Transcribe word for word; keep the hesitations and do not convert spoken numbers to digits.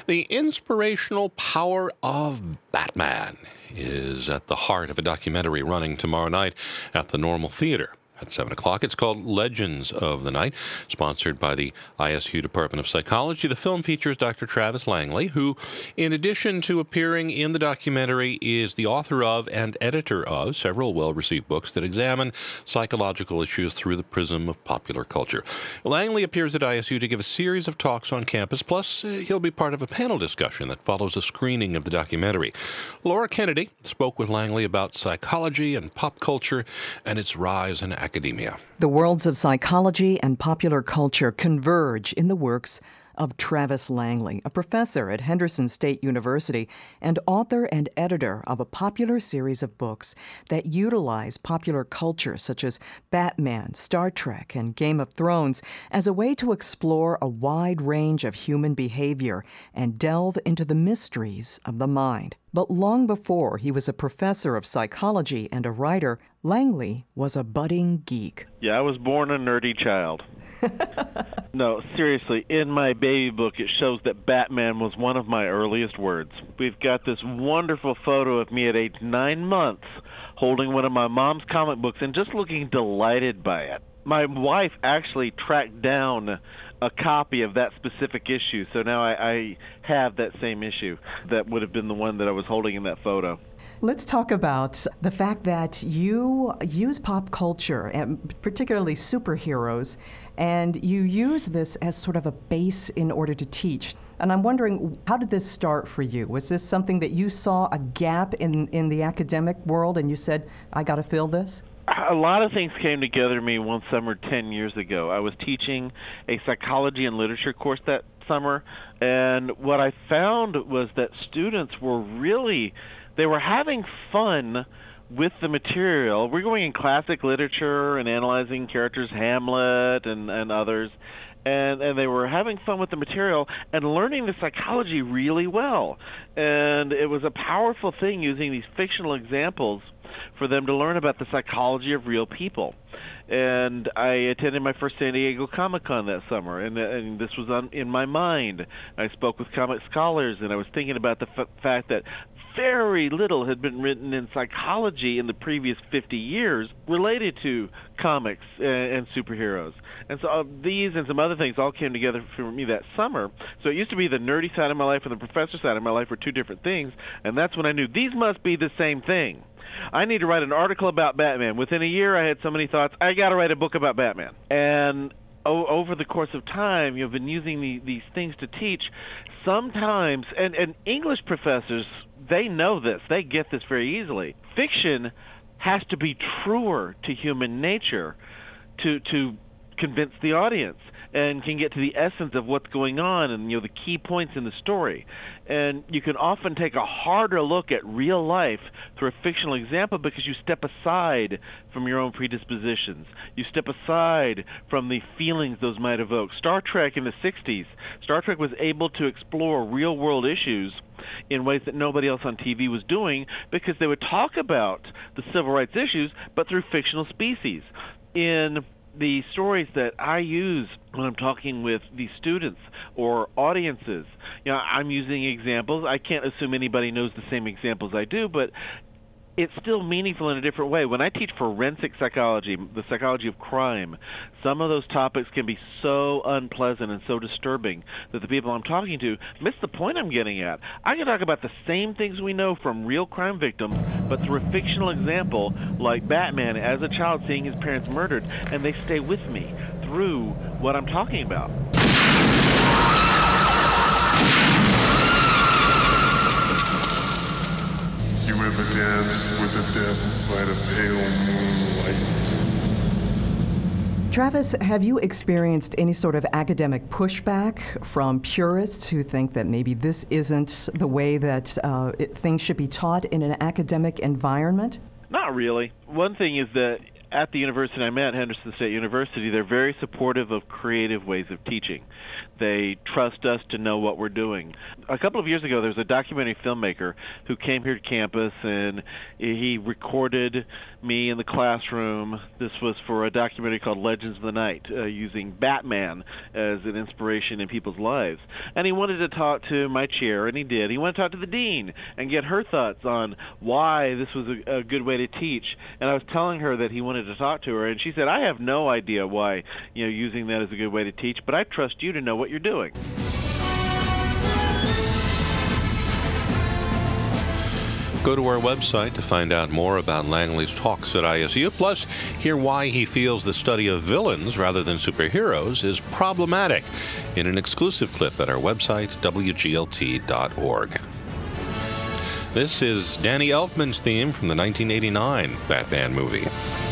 The inspirational power of Batman is at the heart of a documentary running tomorrow night at the Normal Theater. At seven o'clock, it's called Legends of the Night, sponsored by the I S U Department of Psychology. The film features Doctor Travis Langley, who, in addition to appearing in the documentary, is the author of and editor of several well-received books that examine psychological issues through the prism of popular culture. Langley appears at I S U to give a series of talks on campus, plus uh, he'll be part of a panel discussion that follows a screening of the documentary. Laura Kennedy spoke with Langley about psychology and pop culture and its rise in academia. The worlds of psychology and popular culture converge in the works of Travis Langley, a professor at Henderson State University and author and editor of a popular series of books that utilize popular culture such as Batman, Star Trek, and Game of Thrones as a way to explore a wide range of human behavior and delve into the mysteries of the mind. But long before he was a professor of psychology and a writer, Langley was a budding geek. Yeah, I was born a nerdy child. No, seriously, in my baby book, it shows that Batman was one of my earliest words. We've got this wonderful photo of me at age nine months holding one of my mom's comic books and just looking delighted by it. My wife actually tracked down a copy of that specific issue, so now I, I have that same issue that would have been the one that I was holding in that photo. Let's talk about the fact that you use pop culture, and particularly superheroes, and you use this as sort of a base in order to teach. And I'm wondering, how did this start for you? Was this something that you saw a gap in, in the academic world and you said, I got to fill this? A lot of things came together to me one summer ten years ago. I was teaching a psychology and literature course that summer, and what I found was that students were really, they were having fun with the material. We're going in classic literature and analyzing characters, Hamlet and, and others, and, and they were having fun with the material and learning the psychology really well. And it was a powerful thing using these fictional examples for them to learn about the psychology of real people. And I attended my first San Diego Comic-Con that summer, and, and this was on, in my mind. I spoke with comic scholars, and I was thinking about the f- fact that very little had been written in psychology in the previous fifty years related to comics and, and superheroes. And so uh, these and some other things all came together for me that summer. So it used to be the nerdy side of my life and the professor side of my life were two different things, and that's when I knew these must be the same thing. I need to write an article about Batman. Within a year, I had so many thoughts, I got to write a book about Batman. And o- over the course of time, you've been using the, these things to teach. Sometimes, and, and English professors, they know this. They get this very easily. Fiction has to be truer to human nature to to convince the audience, and can get to the essence of what's going on and, you know, the key points in the story. And you can often take a harder look at real life through a fictional example because you step aside from your own predispositions. You step aside from the feelings those might evoke. Star Trek in the sixties, Star Trek was able to explore real-world issues in ways that nobody else on T V was doing because they would talk about the civil rights issues, but through fictional species. In the stories that I use when I'm talking with these students or audiences, you know, I'm using examples. I can't assume anybody knows the same examples I do, but it's still meaningful in a different way. When I teach forensic psychology, the psychology of crime, some of those topics can be so unpleasant and so disturbing that the people I'm talking to miss the point I'm getting at. I can talk about the same things we know from real crime victims, but through a fictional example like Batman as a child seeing his parents murdered, and they stay with me through what I'm talking about. You ever dance with the devil by the pale moonlight? Travis, have you experienced any sort of academic pushback from purists who think that maybe this isn't the way that uh, it, things should be taught in an academic environment? Not really. One thing is that at the university I'm at, Henderson State University, they're very supportive of creative ways of teaching. They trust us to know what we're doing. A couple of years ago, there was a documentary filmmaker who came here to campus, and he recorded me in the classroom. This was for a documentary called Legends of the Night, uh, using Batman as an inspiration in people's lives. And he wanted to talk to my chair, and he did. He wanted to talk to the dean and get her thoughts on why this was a, a good way to teach. And I was telling her that he wanted to talk to her, and she said, I have no idea why, you know, using that is a good way to teach, but I trust you to know what you're doing. Go to our website to find out more about Langley's talks at I S U, plus hear why he feels the study of villains rather than superheroes is problematic in an exclusive clip at our website, W G L T dot org. This is Danny Elfman's theme from the nineteen eighty-nine Batman movie.